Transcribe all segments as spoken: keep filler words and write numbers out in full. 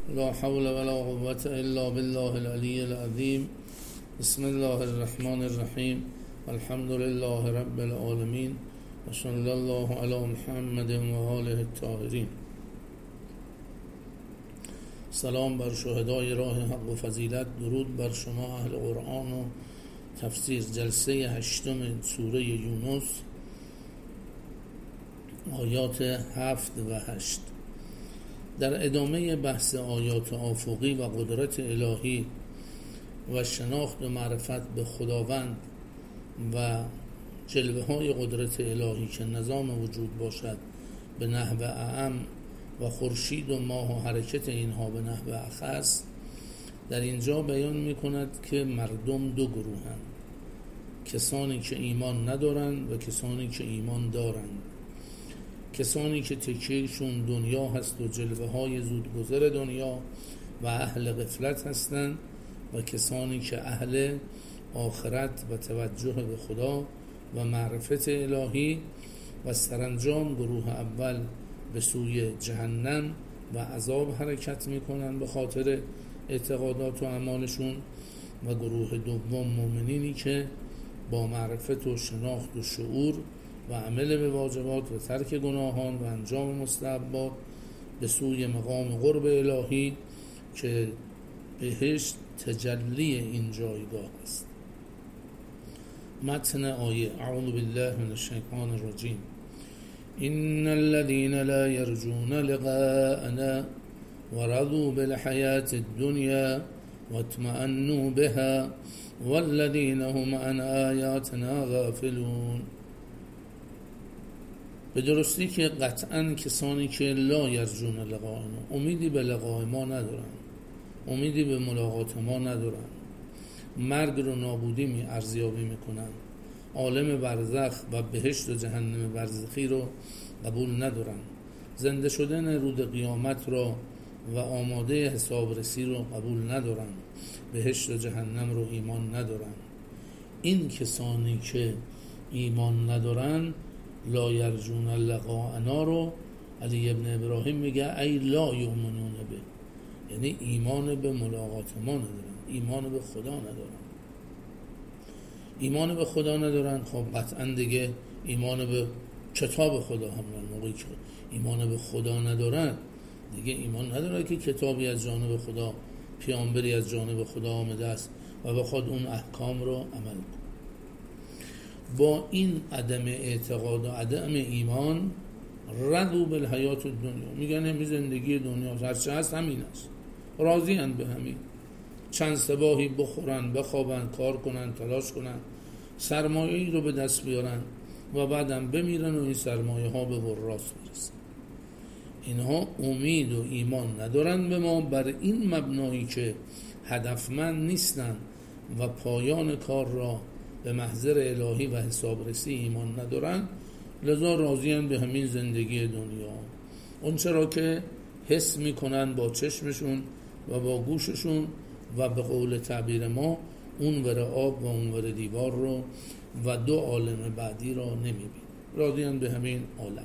لا حول ولا قوة الا بالله العلی العظیم. بسم الله الرحمن الرحیم. الحمد لله رب العالمین و صلی الله علی محمد و آله الطاهرین. سلام بر شهدای راه حق و فضیلت، درود بر شما اهل قرآن و تفسیر. جلسه هشتم سوره یونس، آیات هفت و هشت. در ادامه بحث آیات آفاقی و قدرت الهی و شناخت و معرفت به خداوند و جلوه های قدرت الهی که نظام وجود باشد به نحو اعم و خورشید و ماه و حرکت اینها به نحو اخص، در اینجا بیان می کند که مردم دو گروهند: کسانی که ایمان ندارند و کسانی که ایمان دارند. کسانی که تکیهشون دنیا هست و جلوه های زودگذر دنیا و اهل غفلت هستند، و کسانی که اهل آخرت و توجه به خدا و معرفت الهی و سرانجام گروه اول به سوی جهنم و عذاب حرکت میکنن به خاطر اعتقادات و اعمالشون، و گروه دوم مؤمنینی که با معرفت و شناخت و شعور و عمل به واجبات و ترک گناهان و انجام مستحبات به سوی مقام قرب الهی که بهشت تجلی این جایگاه است. متن آیه: اعوذ بالله من الشیطان الرجیم. ان الذين لا يرجون لقاءنا ورضوا بالحياة الدنيا واطمأنوا بها والذين هم عن آیاتنا غافلون. به درستی که قطعاً کسانی که لا یرجون لقاءنا، امیدی به لقاء ما ندارن، امیدی به ملاقات ما ندارن، مرگ رو نابودی می ارزیابی میکنن، عالم برزخ و بهشت و جهنم برزخی رو قبول ندارن، زنده شدن روز قیامت را و آماده حسابرسی رو قبول ندارن، بهشت و جهنم رو ایمان ندارن. این کسانی که ایمان ندارن، لا یرجون لقاءنا رو علی ابن ابراهیم میگه ای لا یؤمنون به، یعنی ایمان به ملاقات ما ندارن، ایمان به خدا ندارن. ایمان به خدا ندارن، خب قطعا دیگه ایمان به کتاب خدا هم ندارن. موقعی که ایمان به خدا ندارن، دیگه ایمان ندارن که کتابی از جانب خدا، پیامبری از جانب خدا آمده است و بخواد اون احکام رو عمل کنه. با این عدم اعتقاد و عدم ایمان، رضوا بالحیات الدنیا، میگن همین زندگی دنیا هرچه هست همین است، راضی اند به همین، چند صباحی بخورن، بخوابن، کار کنن، تلاش کنن، سرمایه‌ای رو به دست بیارن و بعدم بمیرن و این سرمایه ها به وراث برسن. اینها امید و ایمان ندارن به ما، بر این مبنایی که هدفمند نیستن و پایان کار را به محضر الهی و حسابرسی ایمان ندارن، لذا راضی‌اند به همین زندگی دنیا. اون چرا که حس میکنن با چشمشون و با گوششون و به قول تعبیر ما اون ور آب و اون ور دیوار رو و دو عالم بعدی را نمیبین، راضی‌اند به همین عالم.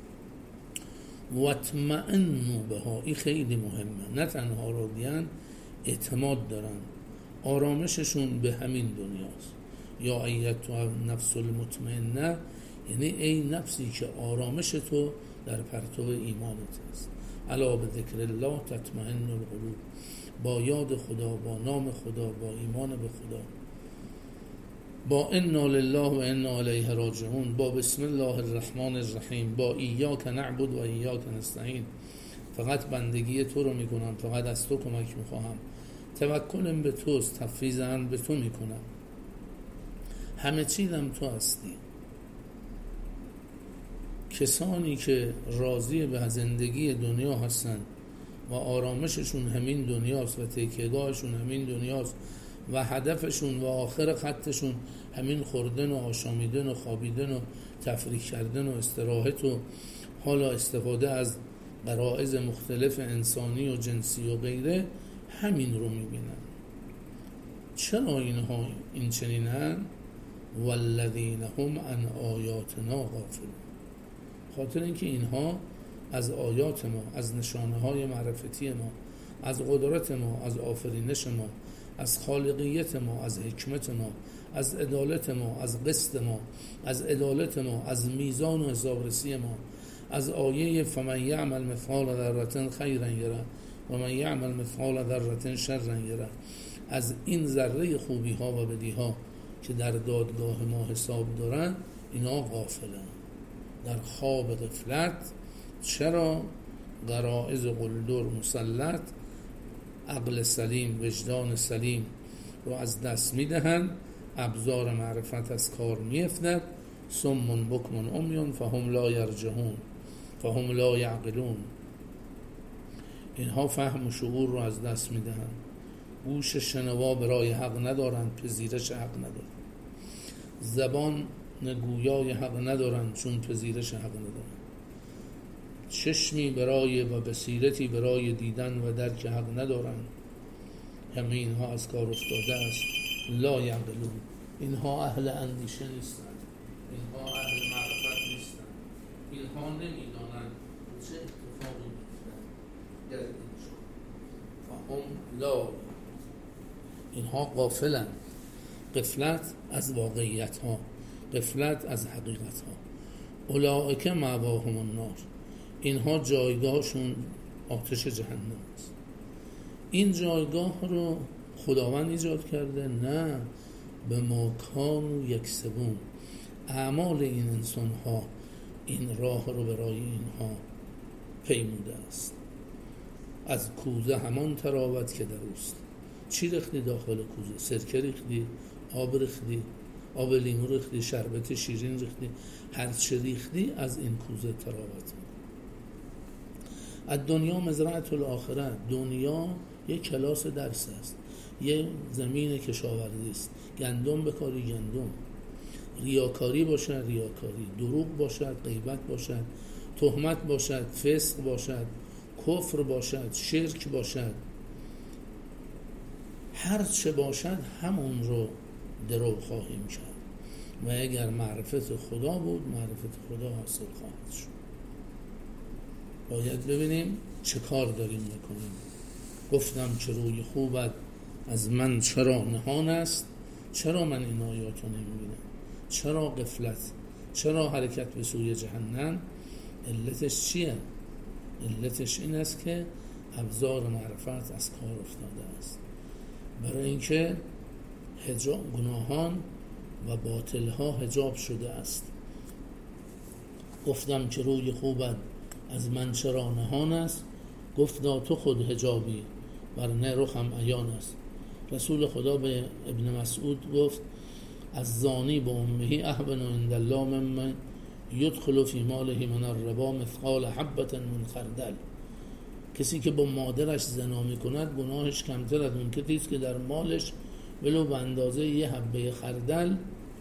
واطمئنوا بها، این خیلی مهمه، نه تنها راضی‌اند، اعتماد دارن، آرامششون به همین دنیاست. یا ایتها نفس المطمئنه، یعنی ای نفسی که آرامش تو در پرتو ایمانت است. الا به ذکر الله تطمئن القلوب، با یاد خدا، با نام خدا، با ایمان به خدا، با انا لله و انا الیه راجعون، با بسم الله الرحمن الرحیم، با ایاک نعبد و ایاک نستعین، فقط بندگی تو رو میکنم، فقط از تو کمک میخواهم، توکلم به توست، تفویضم به تو میکنم، همه چیزم تو هستی. کسانی که راضی به زندگی دنیا هستن و آرامششون همین دنیاست و تکیه‌گاهشون همین دنیاست و هدفشون و آخر خطشون همین خوردن و آشامیدن و خوابیدن و تفریح کردن و استراحت و حالا استفاده از غرایز مختلف انسانی و جنسی و غیره، همین رو میبینن. چرا اینها این چنینن؟ والذین هم عن آیاتنا غافلون، خاطر اینکه اینها از آیات ما، از نشانه های معرفتی ما، از قدرت ما، از آفرینش ما، از خالقیت ما، از حکمت ما، از عدالت ما، از قسط ما، از عدالت ما، از میزان و حسابرسی ما، از آیه فمن یعمل مثقال ذره خیرا یره و من یعمل مثقال ذره شرا یره، از این ذره خوبی ها و بدی ها که در دادگاه ما حساب دارن، اینا غافلن، در خواب غفلت. چرا؟ غرائز قلدر مسلط، عقل سلیم، وجدان سلیم رو از دست میدهن، ابزار معرفت از کار میافتد. صم بکم عمی فهم لا یرجعون فهم لا یعقلون، اینها فهم و شعور رو از دست میدهن، گوش شنوا برای حق ندارند، پذیرش حق ندارند، زبان گویای حق ندارند چون پذیرش حق ندارند، چشمی برای و بصیرتی برای دیدن و درک حق ندارند. همه اینها از کار افتاده است. لا یعقلون، اینها اهل اندیشه نیستند، اینها اهل معرفت نیستند، اینها نمیدانند چه اتفاقی می‌افتد در این شد. فهم لا، اینها غافلند. غفلت از واقعیت ها، غفلت از حقیقت ها. اولئک مأواهم النار، اینها جایگاهشون آتش جهنم است. این جایگاه رو خداوند ایجاد کرده؟ نه، به ما کانوا یکسبون، اعمال این انسان ها این راه رو برای اینها پیموده است. از کوزه همان تراوت که در اوست. چی ریختی داخل کوزه؟ سرکه ریختی، آب ریختی، آب لیمو ریختی، شربت شیرین ریختی، هر چه ریختی از این کوزه تراوت. از دنیا مزرعة الاخره، دنیا یک کلاس درس است، یک زمین کشاورزی است. گندم بکاری گندم، ریاکاری باشد ریاکاری، دروغ باشد، غیبت باشد، تهمت باشد، فسق باشد، کفر باشد، شرک باشد، هر چه باشد همون رو درو خواهیم کرد. و اگر معرفت خدا بود، معرفت خدا حاصل خواهد شد. باید ببینیم چه کار داریم میکنیم. گفتم که روی خوبت از من چرا نهان است؟ چرا من این آیات رو نمیبینم؟ چرا غفلت؟ چرا حرکت به سوی جهنم؟ علتش چیه؟ علتش این است که ابزار معرفت از کار افتاده است. برای اینکه حجاب گناهان و باطلها حجاب شده است. گفتم که روی خوبت از من چرا نهان است؟ گفتا تو خود حجابی بر نه رخم عیان است. رسول خدا به ابن مسعود گفت از زانی با امهی احبن و عند الله ممن یدخل فی ماله من الربا مثقال حبة من خردل. کسی که با مادرش زنا میکند گناهش کمتر از اون کسی است که در مالش ولو به اندازه یه حبه خردل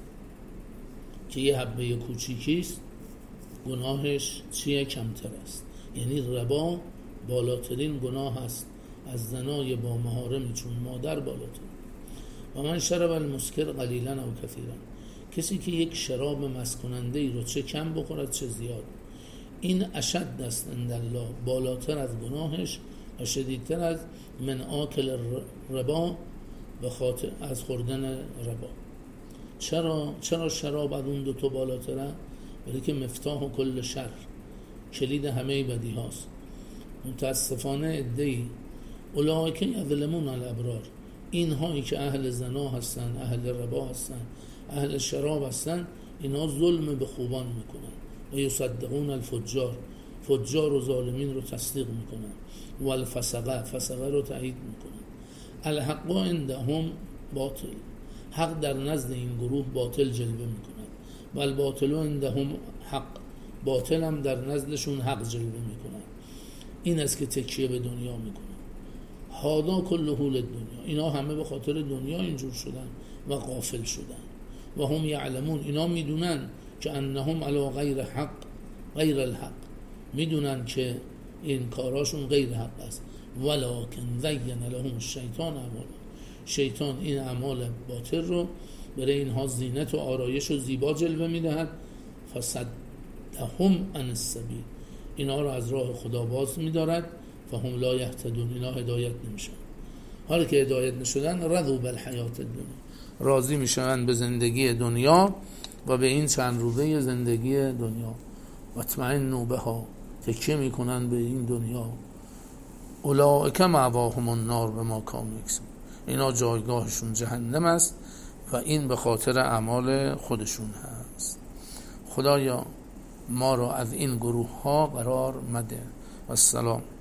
که یه حبه کوچیکی است گناهش چیه؟ کمتر است. یعنی ربا بالاترین گناه است از زنای با محارمی چون مادر بالاتر. و من شرب المسکر قلیلا او کثیرا، کسی که یک شراب مسکننده ای رو چه کم بخورد چه زیاد، این اشد است عند الله، بالاتر از گناهش و شدیدتر از من آکل ربا، به خاطر از خوردن ربا. چرا چرا شراب از اون دو تا بالاتره؟ برای که مفتاح و کل شر، کلید همه بدی هاست. متاسفانه ادعی اولئک یظلمون الابرار، این هایی که اهل زنا هستن، اهل ربا هستن، اهل شراب هستن، اینا ظلم به خوبان میکنن و یصدقون الفجار، فجار و ظالمین رو تصدیق میکنن، و الفسقه، فسقه رو تایید میکنن. الحق عندهم باطل، حق در نزد این گروه باطل جلوه میکنن. و الباطل عندهم حق، باطل هم در نزدشون حق جلوه میکنن. این است که تکیه به دنیا میکنن. هادا کله للدنیا، اینا همه به خاطر دنیا اینجور شدن و غافل شدن. و هم یعلمون، اینا میدونن که انهم علی غیر حق، غیر الحق، میدونن که این کاراشون غیر حق است. ولکن زین لهم الشیطان اعمال، شیطان این اعمال باطل رو برای اینها زینت و آرایش و زیبا جلوه میدهد. فصدهم عن السبیل، اینا رو از راه خدا باز میدارد. فهم لا یهتدون، اینا هدایت نمیشن. حالا که هدایت نشدن رضوا بالحیات الدنیا، راضی میشن به زندگی دنیا و به این چند روزه زندگی دنیا. واطمئنوا بها، تکیه میکنن به این دنیا. اولئک مأواهم النار بما کانوا یکسبون، اینا جایگاهشون جهنم است و این به خاطر اعمال خودشون هست. خدایا ما را از این گروه ها قرار مده. و السلام.